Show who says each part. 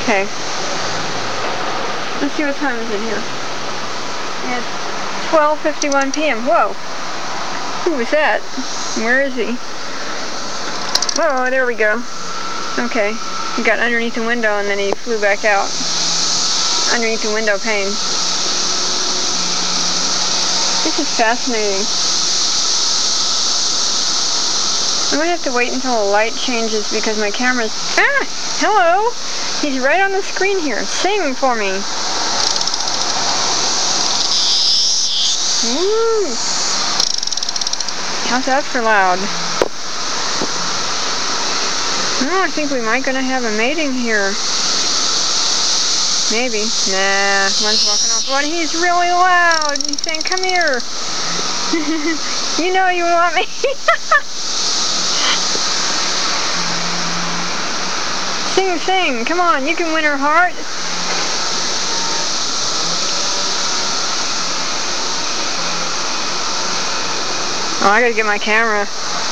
Speaker 1: Okay. Let's see what time is it here. It's 12:51 p.m. Whoa. Who was that? Where is he? Oh, there we go. Okay. He got underneath the window and then he flew back out. Underneath the window pane. This is fascinating. I'm gonna have to wait until the light changes because my camera's... Ah! Hello! He's right on the screen here. Sing for me. Woo! How's that for loud? Oh, I think we might gonna have a mating here. Maybe. Nah, one's walking off. But he's really loud. He's saying, come here. You know you want me. Sing, sing. Come on, you can win her heart. Oh, I gotta get my camera.